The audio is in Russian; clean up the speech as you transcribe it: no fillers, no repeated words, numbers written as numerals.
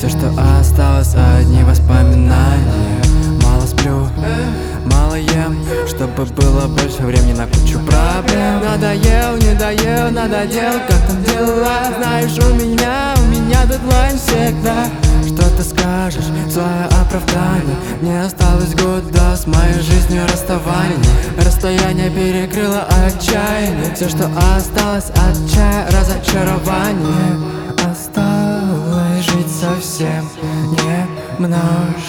Все, что осталось, одни воспоминания. Мало сплю, мало ем, чтобы было больше времени на кучу проблем. Надоел, не доел, надоел, как там дела? Знаешь, у меня дедлайн всегда. Что ты скажешь, свое оправдание? Мне осталось год до с моей жизнью расставания. Расстояние перекрыло отчаяние. Все, что осталось от разочарование. Осталось жить совсем немножко.